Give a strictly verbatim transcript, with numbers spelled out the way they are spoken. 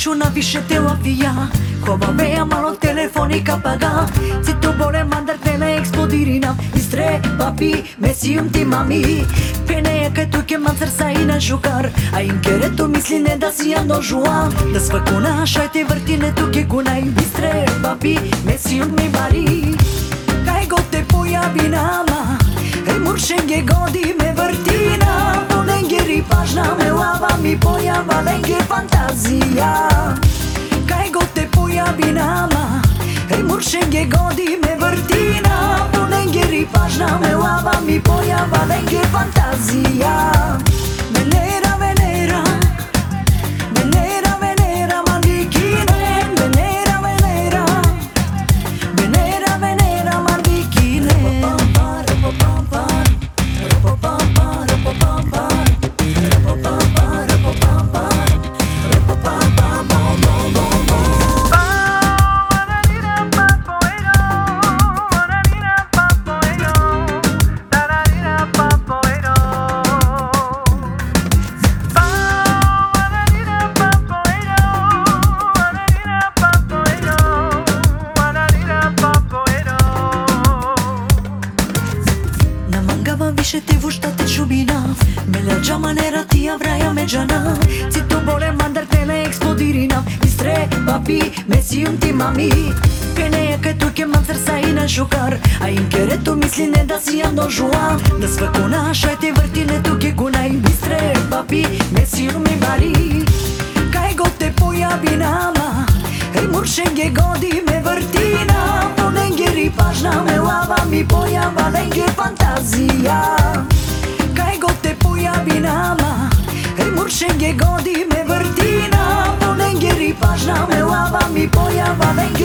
računa više te lavija. Kova veja malo telefonika paga. Si to bole mandar tele eksplodirina. Istre papi mesium ti mami. Pene kaj tu ke mancar sa i na žukar. A im kere to misli ne da si ando žua. Da svako našaj te vrtine tu ke kunaj. Istre papi mesium mi mari. Kaj god te pojavi nama. Ej muršenge godi me vrtina. Volengeri pažna me lava mi pojava lenge fantazija. Kaj god te pojavi nama. Ej muršenge godi me vrtina. Volengeri pažna me lava mi pojava lenge fantazija. Venera, Venera, Venera, Venera, mandikine. Venera, Venera, Venera, Venera, mandikine. Više te vušta te čubina. Melja džama nera tija vraja međana. Si to bole mandar tele eksplodirina. Istre papi mesium ti mami. Pene kaj tu ke mancar sa i na žukar. A im kere to misli ne da si ando žua. Da svako našaj te vrtine tu ke kunaj. Istre papi mesium mi mari. Kaj god te pojavi nama. Ej muršenge godi me vrtina. Volengeri pažna me lava mi pojava lenge fantazija. Kaj god te pojavi nama. Ej muršenge godi me vrtina. Volengeri pažna me lava mi pojava lenge